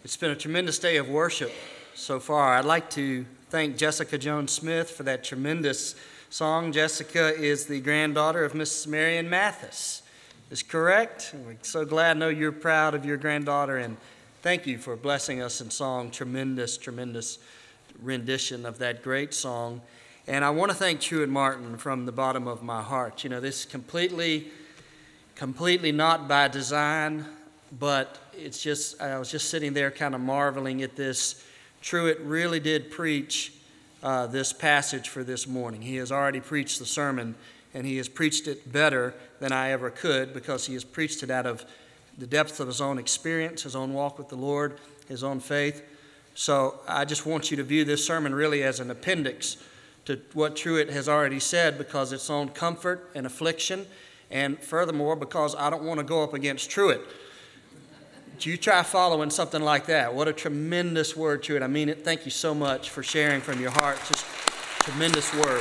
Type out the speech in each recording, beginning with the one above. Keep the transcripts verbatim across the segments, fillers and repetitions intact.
It's been a tremendous day of worship so far. I'd like to thank Jessica Jones Smith for that tremendous song. Jessica is the granddaughter of Missus Marion Mathis. Is correct? We're so glad I know you're proud of your granddaughter, and thank you for blessing us in song. Tremendous, tremendous rendition of that great song. And I want to thank Truett Martin from the bottom of my heart. You know, this is completely, completely not by design, but it's just, I was just sitting there kind of marveling at this. Truett really did preach uh, this passage for this morning. He has already preached the sermon, and he has preached it better than I ever could because he has preached it out of the depth of his own experience, his own walk with the Lord, his own faith. So I just want you to view this sermon really as an appendix to what Truett has already said, because it's on comfort and affliction, and furthermore, because I don't want to go up against Truett. You try following something like that. What a tremendous word, Truett. I mean it. Thank you so much for sharing from your heart. Just tremendous word.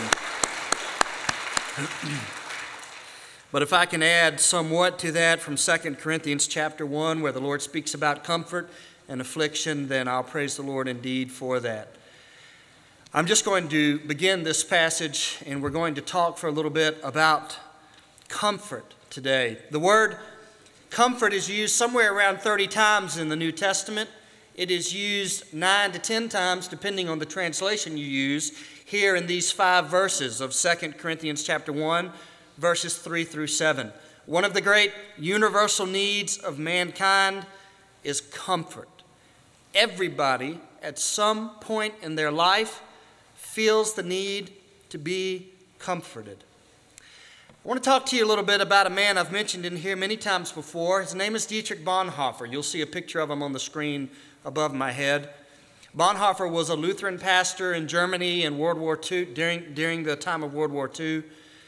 But if I can add somewhat to that from Second Corinthians chapter one, where the Lord speaks about comfort and affliction, then I'll praise the Lord indeed for that. I'm just going to begin this passage, and we're going to talk for a little bit about comfort today. The word comfort is used somewhere around thirty times in the New Testament. It is used nine to ten times, depending on the translation you use, here in these five verses of Second Corinthians chapter one, verses three through seven. One of the great universal needs of mankind is comfort. Everybody, at some point in their life, feels the need to be comforted. I want to talk to you a little bit about a man I've mentioned in here many times before. His name is Dietrich Bonhoeffer. You'll see a picture of him on the screen above my head. Bonhoeffer was a Lutheran pastor in Germany in World War Two, during, during the time of World War Two.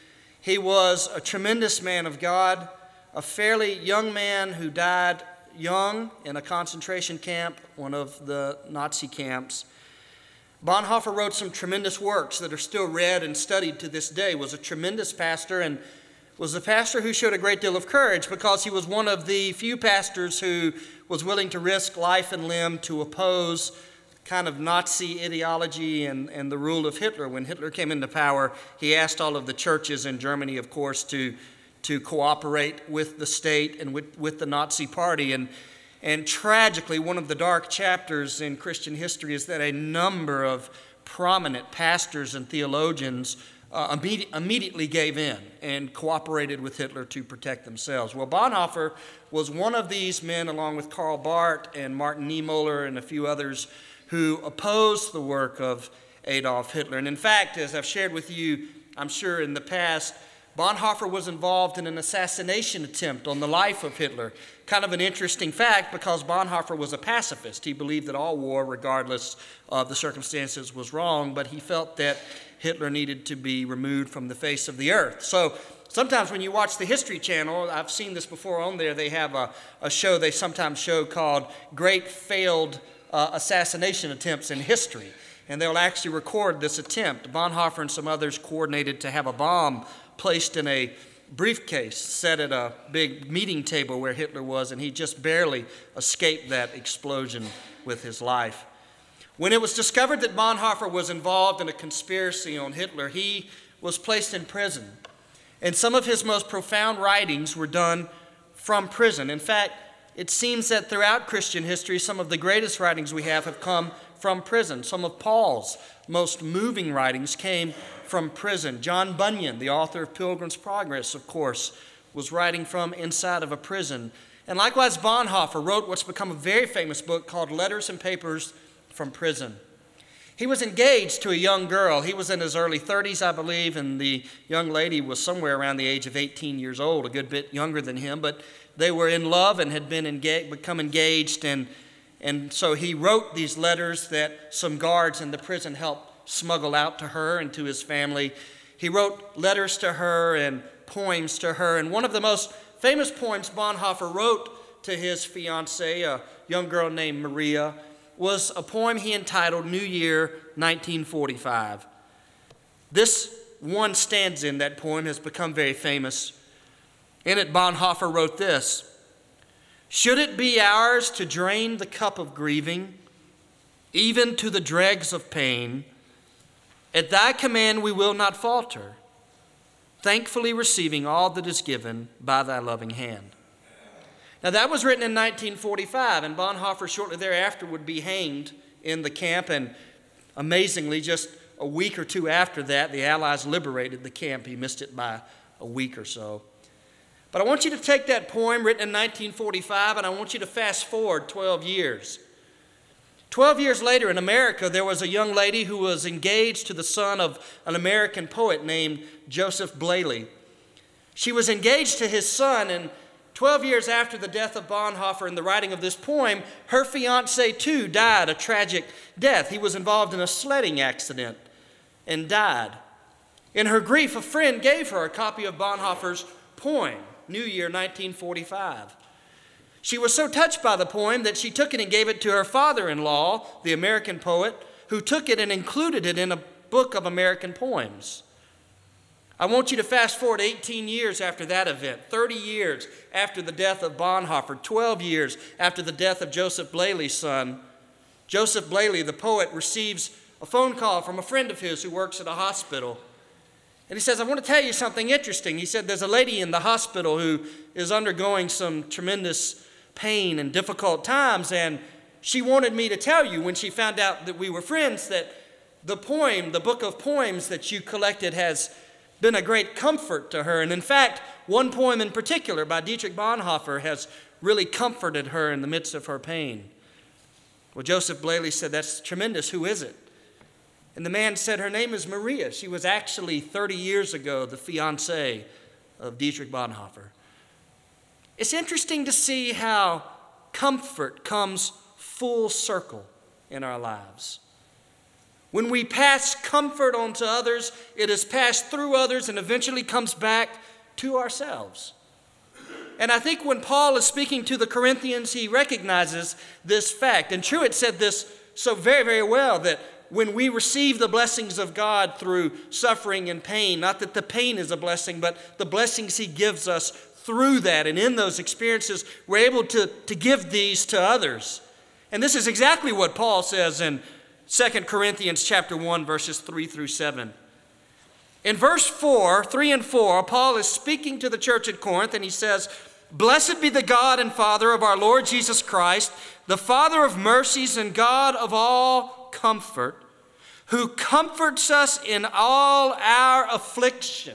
He was a tremendous man of God, a fairly young man who died young in a concentration camp, one of the Nazi camps. Bonhoeffer wrote some tremendous works that are still read and studied to this day, was a tremendous pastor, and was a pastor who showed a great deal of courage because he was one of the few pastors who was willing to risk life and limb to oppose kind of Nazi ideology and, and the rule of Hitler. When Hitler came into power, he asked all of the churches in Germany, of course, to, to cooperate with the state and with, with the Nazi party. And And tragically, one of the dark chapters in Christian history is that a number of prominent pastors and theologians uh, immedi- immediately gave in and cooperated with Hitler to protect themselves. Well, Bonhoeffer was one of these men, along with Karl Barth and Martin Niemöller and a few others, who opposed the work of Adolf Hitler. And in fact, as I've shared with you, I'm sure in the past, Bonhoeffer was involved in an assassination attempt on the life of Hitler. Kind of an interesting fact, because Bonhoeffer was a pacifist. He believed that all war, regardless of the circumstances, was wrong, but he felt that Hitler needed to be removed from the face of the earth. So sometimes when you watch the History Channel, I've seen this before on there, they have a, a show they sometimes show called Great Failed uh, Assassination Attempts in History. And they'll actually record this attempt. Bonhoeffer and some others coordinated to have a bomb placed in a briefcase set at a big meeting table where Hitler was, and he just barely escaped that explosion with his life. When it was discovered that Bonhoeffer was involved in a conspiracy on Hitler, he was placed in prison. And some of his most profound writings were done from prison. In fact, it seems that throughout Christian history, some of the greatest writings we have have come from prison. Some of Paul's most moving writings came from prison. John Bunyan, the author of Pilgrim's Progress, of course, was writing from inside of a prison. And likewise, Bonhoeffer wrote what's become a very famous book called Letters and Papers from Prison. He was engaged to a young girl. He was in his early thirties, I believe, and the young lady was somewhere around the age of eighteen years old, a good bit younger than him, but they were in love and had been engaged, become engaged, and, and so he wrote these letters that some guards in the prison helped smuggle out to her and to his family. He wrote letters to her and poems to her, and one of the most famous poems Bonhoeffer wrote to his fiancée, a young girl named Maria, was a poem he entitled New Year nineteen forty-five. This one stanza in that poem has become very famous. In it, Bonhoeffer wrote this: Should it be ours to drain the cup of grieving, even to the dregs of pain, at thy command we will not falter, thankfully receiving all that is given by thy loving hand. Now that was written in nineteen forty-five, and Bonhoeffer shortly thereafter would be hanged in the camp, and amazingly, just a week or two after that, the Allies liberated the camp. He missed it by a week or so. But I want you to take that poem written in nineteen forty-five, and I want you to fast forward twelve years. Twelve years later in America, there was a young lady who was engaged to the son of an American poet named Joseph Blaley. She was engaged to his son, and twelve years after the death of Bonhoeffer and the writing of this poem, her fiancé too died a tragic death. He was involved in a sledding accident and died. In her grief, a friend gave her a copy of Bonhoeffer's poem, New Year nineteen forty-five. She was so touched by the poem that she took it and gave it to her father-in-law, the American poet, who took it and included it in a book of American poems. I want you to fast forward eighteen years after that event, thirty years after the death of Bonhoeffer, twelve years after the death of Joseph Blaley's son. Joseph Blaley, the poet, receives a phone call from a friend of his who works at a hospital. And he says, I want to tell you something interesting. He said, there's a lady in the hospital who is undergoing some tremendous pain and difficult times, and she wanted me to tell you when she found out that we were friends that the poem, the book of poems that you collected has been a great comfort to her. And in fact, one poem in particular by Dietrich Bonhoeffer has really comforted her in the midst of her pain. Well, Joseph Blaley said, that's tremendous. Who is it? And the man said, her name is Maria. She was actually thirty years ago the fiancée of Dietrich Bonhoeffer. It's interesting to see how comfort comes full circle in our lives. When we pass comfort on to others, it is passed through others and eventually comes back to ourselves. And I think when Paul is speaking to the Corinthians, he recognizes this fact. And Truett said this so very, very well, that when we receive the blessings of God through suffering and pain, not that the pain is a blessing, but the blessings he gives us through that, and in those experiences, we're able to, to give these to others. And this is exactly what Paul says in Second Corinthians chapter one, verses three through seven. In verse four, three and four, Paul is speaking to the church at Corinth, and he says, Blessed be the God and Father of our Lord Jesus Christ, the Father of mercies and God of all comfort, who comforts us in all our affliction.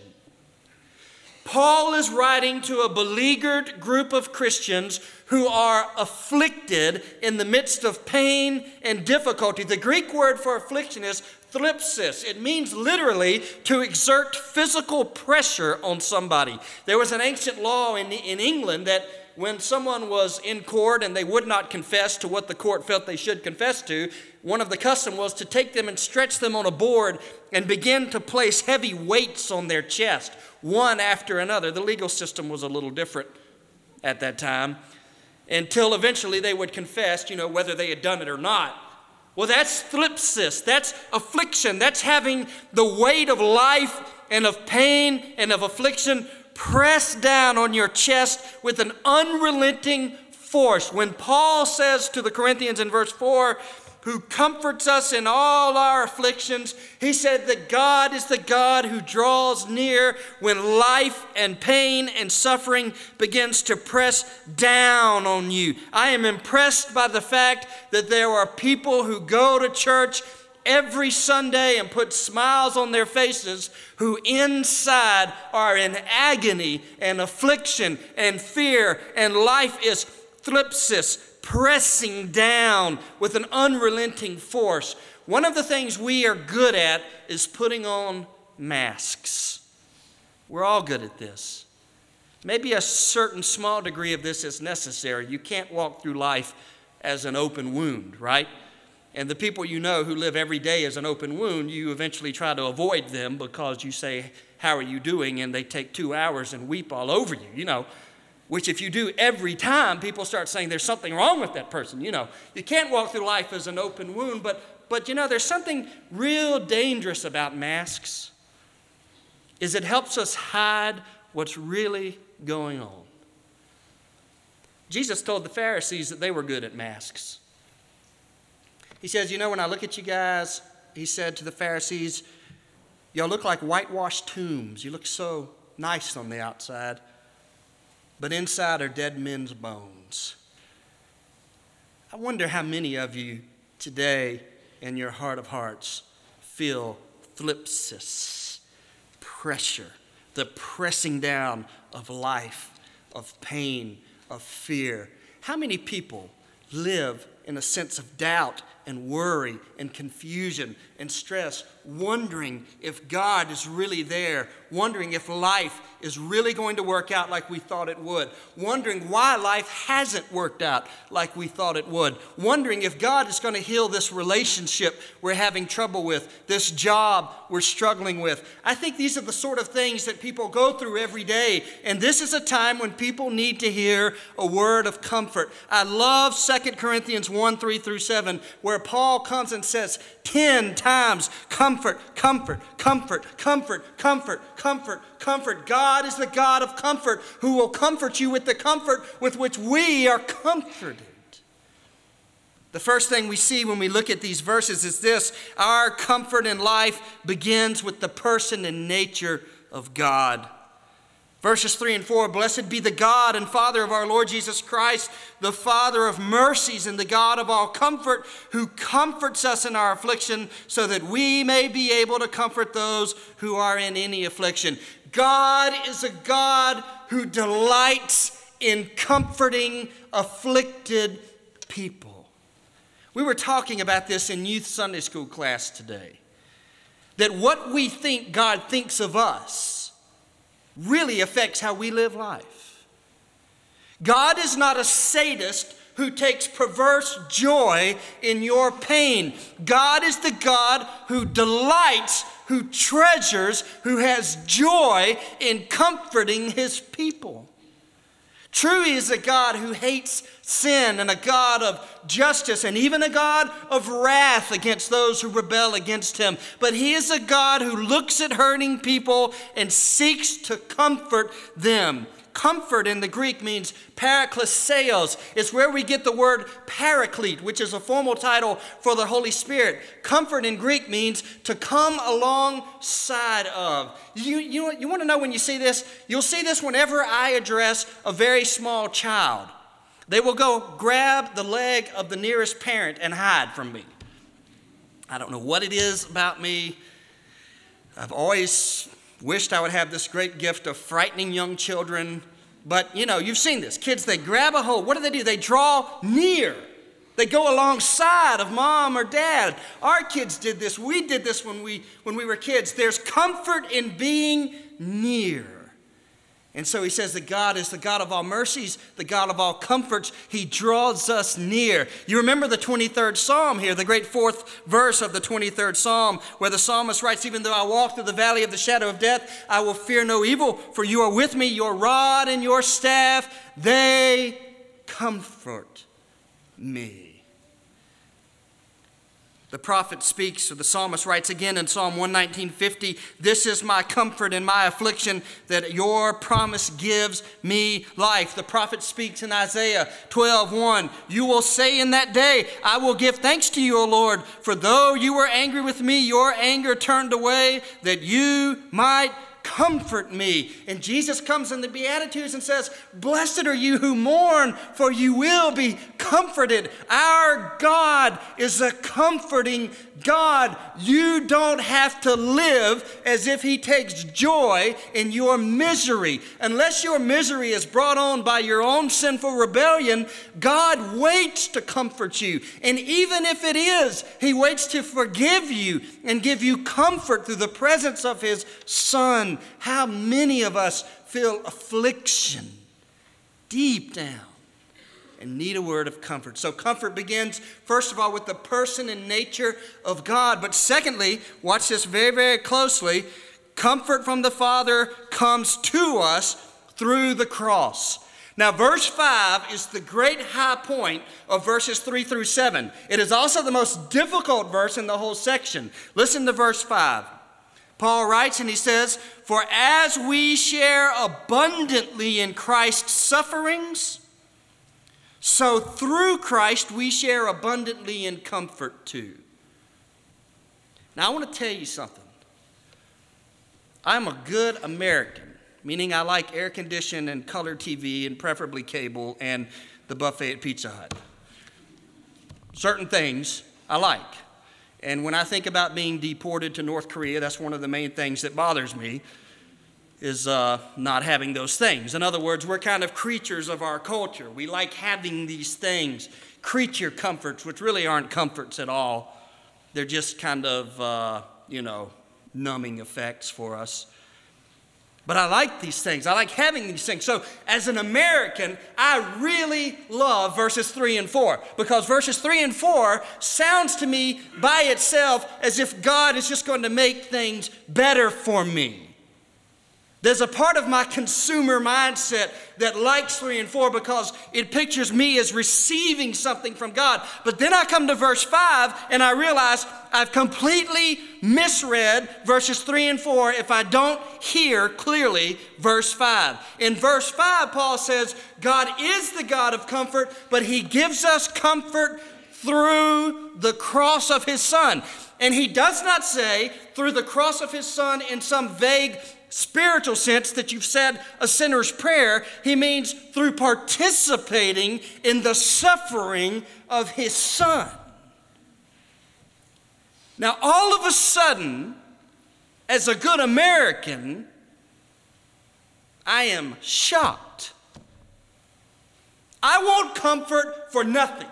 Paul is writing to a beleaguered group of Christians who are afflicted in the midst of pain and difficulty. The Greek word for affliction is thlipsis. It means literally to exert physical pressure on somebody. There was an ancient law in, in England that when someone was in court and they would not confess to what the court felt they should confess to, one of the custom was to take them and stretch them on a board and begin to place heavy weights on their chest, one after another. The legal system was a little different at that time, until eventually they would confess, you know, whether they had done it or not. Well, that's thlipsis, that's affliction, that's having the weight of life and of pain and of affliction pressed down on your chest with an unrelenting force. When Paul says to the Corinthians in verse four, who comforts us in all our afflictions, he said that God is the God who draws near when life and pain and suffering begins to press down on you. I am impressed by the fact that there are people who go to church every Sunday and put smiles on their faces who inside are in agony and affliction and fear, and life is thlipsis, pressing down with an unrelenting force. One of the things we are good at is putting on masks. We're all good at this. Maybe a certain small degree of this is necessary. You can't walk through life as an open wound, right? And the people you know who live every day as an open wound, you eventually try to avoid them because you say, how are you doing? And they take two hours and weep all over you, you know. Which if you do every time, people start saying there's something wrong with that person. You know, you can't walk through life as an open wound, but, but you know, there's something real dangerous about masks, is it helps us hide what's really going on. Jesus told the Pharisees that they were good at masks. He says, you know, when I look at you guys, he said to the Pharisees, y'all look like whitewashed tombs. You look so nice on the outside, but inside are dead men's bones. I wonder how many of you today in your heart of hearts feel thlipsis, pressure, the pressing down of life, of pain, of fear. How many people live in a sense of doubt and worry and confusion and stress, wondering if God is really there, wondering if life is really going to work out like we thought it would, wondering why life hasn't worked out like we thought it would, wondering if God is going to heal this relationship we're having trouble with, this job we're struggling with. I think these are the sort of things that people go through every day, and this is a time when people need to hear a word of comfort. I love Second Corinthians one, three through seven, where Paul comes and says ten times, comfort, comfort, comfort, comfort, comfort, comfort, comfort. God is the God of comfort who will comfort you with the comfort with which we are comforted. The first thing we see when we look at these verses is this: our comfort in life begins with the person and nature of God. Verses three and four, blessed be the God and Father of our Lord Jesus Christ, the Father of mercies and the God of all comfort, who comforts us in our affliction so that we may be able to comfort those who are in any affliction. God is a God who delights in comforting afflicted people. We were talking about this in youth Sunday school class today, that what we think God thinks of us really affects how we live life. God is not a sadist who takes perverse joy in your pain. God is the God who delights, who treasures, who has joy in comforting his people. True, he is a God who hates sin and a God of justice and even a God of wrath against those who rebel against him. But he is a God who looks at hurting people and seeks to comfort them. Comfort in the Greek means parakleseos. It's where we get the word paraclete, which is a formal title for the Holy Spirit. Comfort in Greek means to come alongside of. You, you, you want to know when you see this? You'll see this whenever I address a very small child. They will go grab the leg of the nearest parent and hide from me. I don't know what it is about me. I've always wished I would have this great gift of frightening young children. But, you know, you've seen this. Kids, they grab a hold. What do they do? They draw near. They go alongside of mom or dad. Our kids did this. We did this when we, when we were kids. There's comfort in being near. And so he says that God is the God of all mercies, the God of all comforts. He draws us near. You remember the twenty-third Psalm here, the great fourth verse of the twenty-third Psalm, where the psalmist writes, even though I walk through the valley of the shadow of death, I will fear no evil, for you are with me, your rod and your staff, they comfort me. The prophet speaks, or the psalmist writes again in Psalm one nineteen fifty, this is my comfort in my affliction, that your promise gives me life. The prophet speaks in Isaiah twelve one, you will say in that day, I will give thanks to you, O Lord, for though you were angry with me, your anger turned away, that you might comfort me. And Jesus comes in the Beatitudes and says, blessed are you who mourn, for you will be comforted. Our God is a comforting God. You don't have to live as if he takes joy in your misery. Unless your misery is brought on by your own sinful rebellion, God waits to comfort you. And even if it is, he waits to forgive you and give you comfort through the presence of his Son. How many of us feel affliction deep down and need a word of comfort? So comfort begins, first of all, with the person and nature of God. But secondly, watch this very, very closely, comfort from the Father comes to us through the cross. Now, verse five is the great high point of verses three through seven. It is also the most difficult verse in the whole section. Listen to verse five. Paul writes and he says, for as we share abundantly in Christ's sufferings, so through Christ we share abundantly in comfort too. Now I want to tell you something. I'm a good American, meaning I like air conditioned and color T V and preferably cable and the buffet at Pizza Hut. Certain things I like. And when I think about being deported to North Korea, that's one of the main things that bothers me, is uh, not having those things. In other words, we're kind of creatures of our culture. We like having these things, creature comforts, which really aren't comforts at all. They're just kind of, uh, you know, numbing effects for us. But I like these things. I like having these things. So as an American, I really love verses three and four, because verses three and four sounds to me by itself as if God is just going to make things better for me. There's a part of my consumer mindset that likes three and four because it pictures me as receiving something from God. But then I come to verse five and I realize I've completely misread verses three and four if I don't hear clearly verse five. In verse five, Paul says, God is the God of comfort, but he gives us comfort through the cross of his Son. And he does not say through the cross of his Son in some vague spiritual sense that you've said a sinner's prayer. He means through participating in the suffering of his Son. Now, all of a sudden, as a good American, I am shocked. I want comfort for nothing.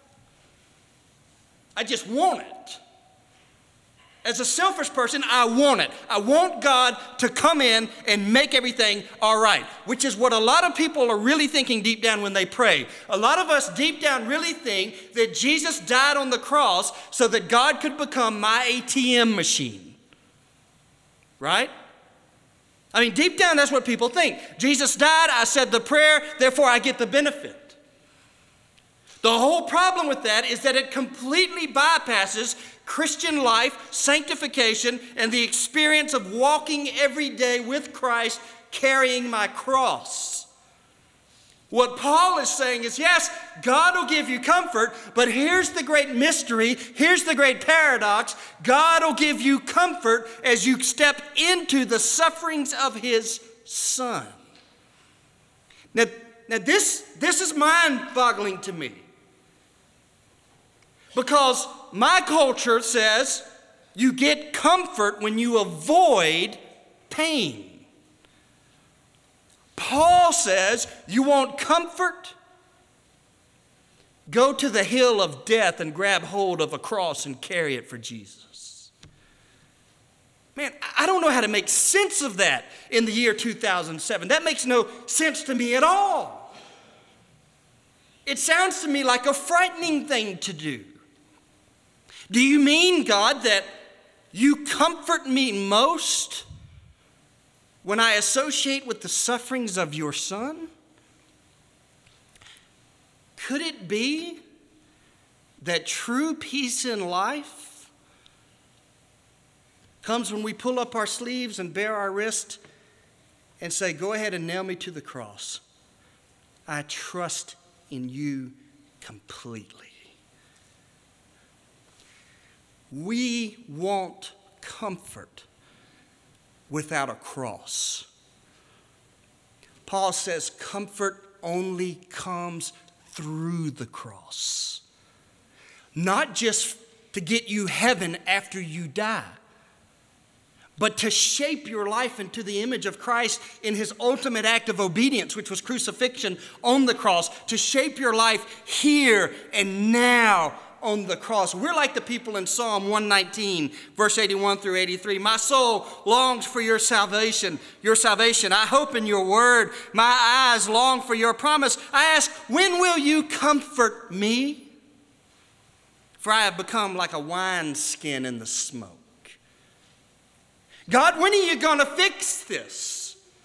I just want it. As a selfish person, I want it. I want God to come in and make everything all right, which is what a lot of people are really thinking deep down when they pray. A lot of us deep down really think that Jesus died on the cross so that God could become my A T M machine. Right? I mean, deep down, that's what people think. Jesus died, I said the prayer, therefore I get the benefit. The whole problem with that is that it completely bypasses Christian life, sanctification, and the experience of walking every day with Christ, carrying my cross. What Paul is saying is, yes, God will give you comfort, but here's the great mystery, here's the great paradox. God will give you comfort as you step into the sufferings of his Son. Now, now this, this is mind-boggling to me. Because my culture says you get comfort when you avoid pain. Paul says you want comfort? Go to the hill of death and grab hold of a cross and carry it for Jesus. Man, I don't know how to make sense of that in the year two thousand seven. That makes no sense to me at all. It sounds to me like a frightening thing to do. Do you mean, God, that you comfort me most when I associate with the sufferings of your Son? Could it be that true peace in life comes when we pull up our sleeves and bare our wrist and say, go ahead and nail me to the cross. I trust in you completely. We want comfort without a cross. Paul says comfort only comes through the cross. Not just to get you heaven after you die, but to shape your life into the image of Christ in his ultimate act of obedience, which was crucifixion on the cross, to shape your life here and now on the cross. We're like the people in Psalm one nineteen, verse eighty-one through eighty-three. My soul longs for your salvation, your salvation. I hope in your word. My eyes long for your promise. I ask, when will you comfort me? For I have become like a wineskin in the smoke. God, when are you going to fix this?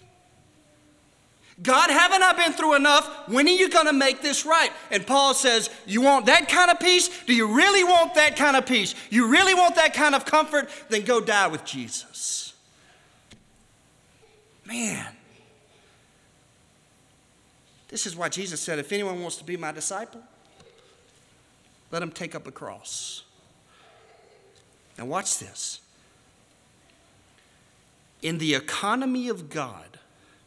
God, haven't I been through enough? When are you going to make this right? And Paul says, you want that kind of peace? Do you really want that kind of peace? You really want that kind of comfort? Then go die with Jesus. Man. This is why Jesus said, if anyone wants to be my disciple, let him take up a cross. Now watch this. In the economy of God,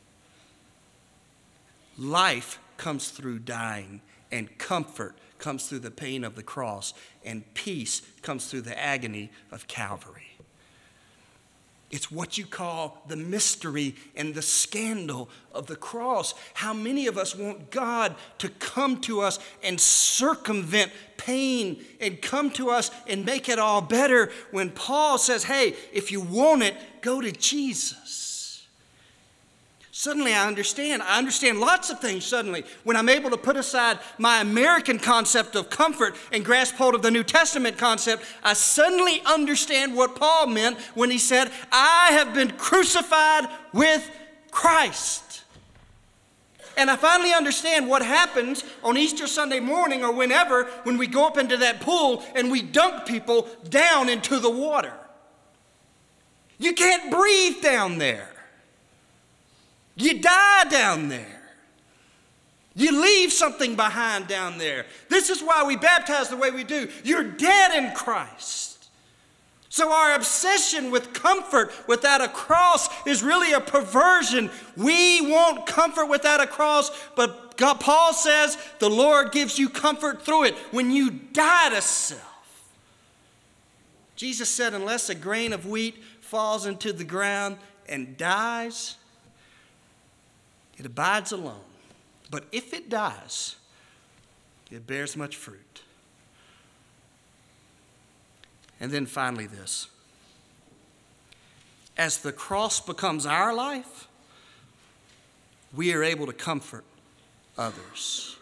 life comes through dying, and comfort comes through the pain of the cross, and peace comes through the agony of Calvary. It's what you call the mystery and the scandal of the cross. How many of us want God to come to us and circumvent pain and come to us and make it all better, when Paul says, hey, if you want it, go to Jesus. Suddenly I understand. I understand lots of things suddenly when I'm able to put aside my American concept of comfort and grasp hold of the New Testament concept. I suddenly understand what Paul meant when he said, I have been crucified with Christ. And I finally understand what happens on Easter Sunday morning or whenever when we go up into that pool and we dunk people down into the water. You can't breathe down there. You die down there. You leave something behind down there. This is why we baptize the way we do. You're dead in Christ. So our obsession with comfort without a cross is really a perversion. We want comfort without a cross, but God, Paul says the Lord gives you comfort through it when you die to self. Jesus said, unless a grain of wheat falls into the ground and dies, it abides alone. But if it dies, it bears much fruit. And then finally this. As the cross becomes our life, we are able to comfort others.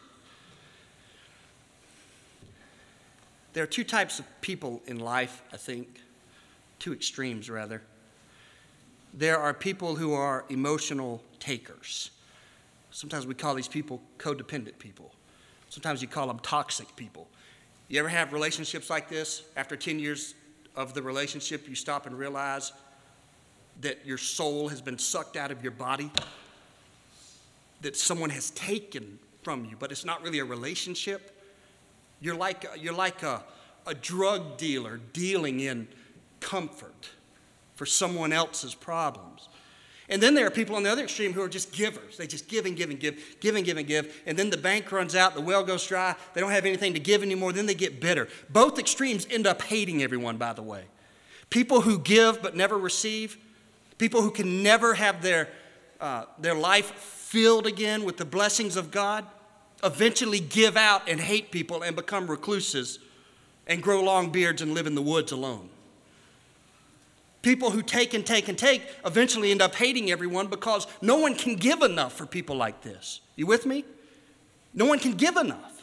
There are two types of people in life, I think. Two extremes, rather. There are people who are emotional takers. Sometimes we call these people codependent people. Sometimes you call them toxic people. You ever have relationships like this? After ten years of the relationship, you stop and realize that your soul has been sucked out of your body, that someone has taken from you, but it's not really a relationship. You're like, you're like a, a drug dealer dealing in comfort for someone else's problems. And then there are people on the other extreme who are just givers. They just give and give and give, give and give and give. And then the bank runs out, the well goes dry, they don't have anything to give anymore, then they get bitter. Both extremes end up hating everyone, by the way. People who give but never receive, people who can never have their, uh, their life filled again with the blessings of God, eventually give out and hate people and become recluses and grow long beards and live in the woods alone. People who take and take and take eventually end up hating everyone because no one can give enough for people like this. You with me? No one can give enough.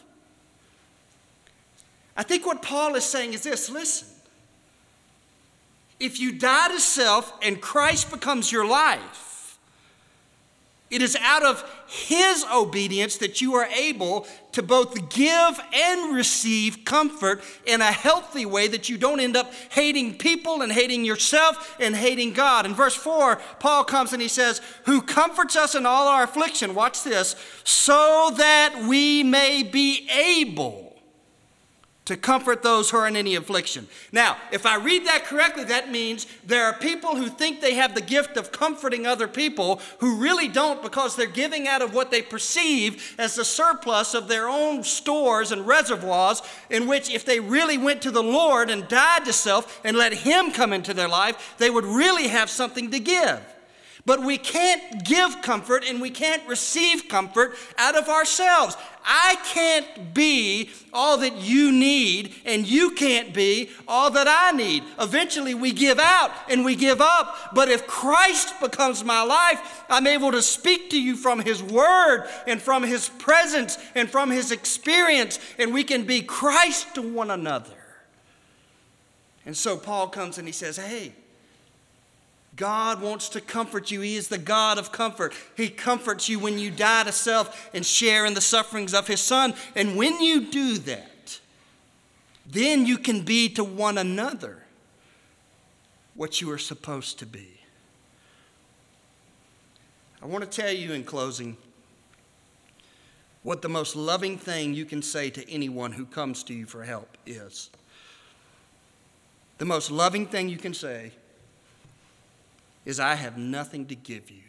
I think what Paul is saying is this, listen. If you die to self and Christ becomes your life, it is out of his obedience that you are able to both give and receive comfort in a healthy way, that you don't end up hating people and hating yourself and hating God. In verse four, Paul comes and he says, who comforts us in all our affliction, watch this, so that we may be able to comfort those who are in any affliction. Now, if I read that correctly, that means there are people who think they have the gift of comforting other people who really don't, because they're giving out of what they perceive as the surplus of their own stores and reservoirs, in which if they really went to the Lord and died to self and let him come into their life, they would really have something to give. But we can't give comfort and we can't receive comfort out of ourselves. I can't be all that you need, and you can't be all that I need. Eventually we give out and we give up. But if Christ becomes my life, I'm able to speak to you from his word and from his presence and from his experience, and we can be Christ to one another. And so Paul comes and he says, hey, God wants to comfort you. He is the God of comfort. He comforts you when you die to self and share in the sufferings of his Son. And when you do that, then you can be to one another what you are supposed to be. I want to tell you in closing what the most loving thing you can say to anyone who comes to you for help is. The most loving thing you can say is, I have nothing to give you,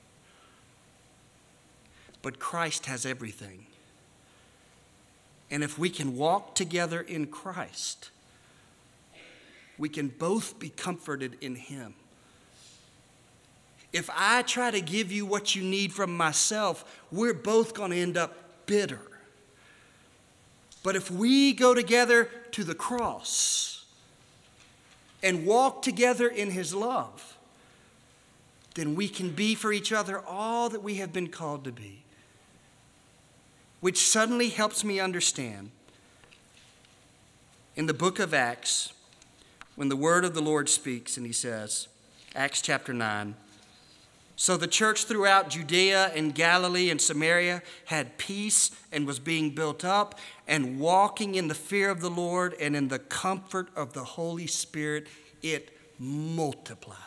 but Christ has everything. And if we can walk together in Christ, we can both be comforted in him. If I try to give you what you need from myself, we're both going to end up bitter. But if we go together to the cross and walk together in his love, then we can be for each other all that we have been called to be. Which suddenly helps me understand in the book of Acts, when the word of the Lord speaks and he says, Acts chapter nine, so the church throughout Judea and Galilee and Samaria had peace and was being built up and walking in the fear of the Lord and in the comfort of the Holy Spirit, it multiplied.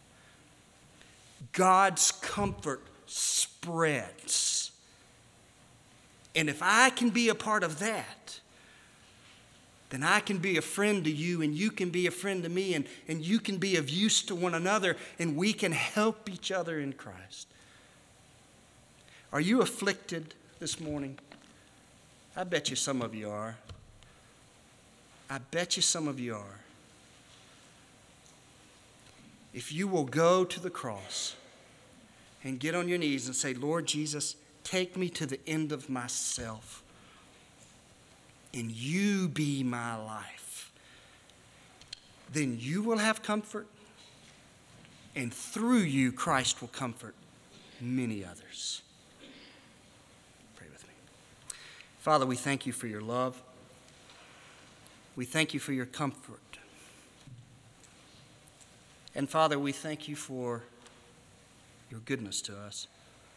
God's comfort spreads. And if I can be a part of that, then I can be a friend to you, and you can be a friend to me, and, and you can be of use to one another, and we can help each other in Christ. Are you afflicted this morning? I bet you some of you are. I bet you some of you are. If you will go to the cross and get on your knees and say, Lord Jesus, take me to the end of myself, and you be my life, then you will have comfort, and through you, Christ will comfort many others. Pray with me. Father, we thank you for your love. We thank you for your comfort. And Father, we thank you for your goodness to us.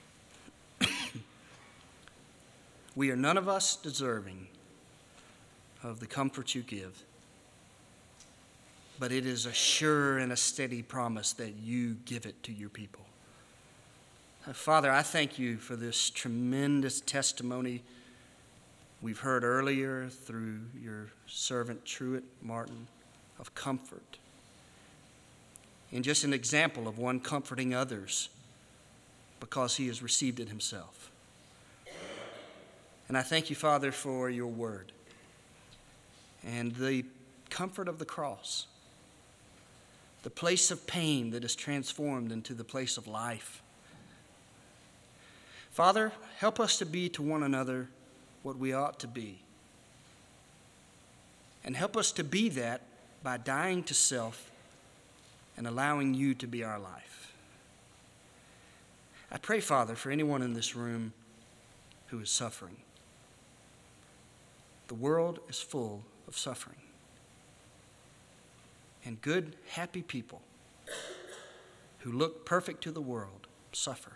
We are none of us deserving of the comfort you give, but it is a sure and a steady promise that you give it to your people. Father, I thank you for this tremendous testimony we've heard earlier through your servant Truett Martin of comfort, and just an example of one comforting others because he has received it himself. And I thank you, Father, for your word and the comfort of the cross, the place of pain that is transformed into the place of life. Father, help us to be to one another what we ought to be. And help us to be that by dying to self and allowing you to be our life. I pray, Father, for anyone in this room who is suffering. The world is full of suffering. And good, happy people who look perfect to the world suffer.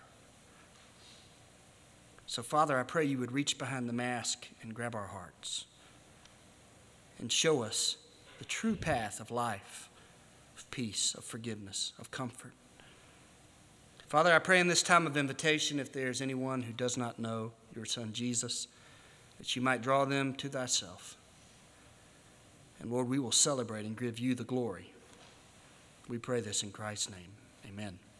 So, Father, I pray you would reach behind the mask and grab our hearts and show us the true path of life, of peace, of forgiveness, of comfort. Father, I pray in this time of invitation, if there is anyone who does not know your Son Jesus, that you might draw them to thyself. And Lord, we will celebrate and give you the glory. We pray this in Christ's name. Amen.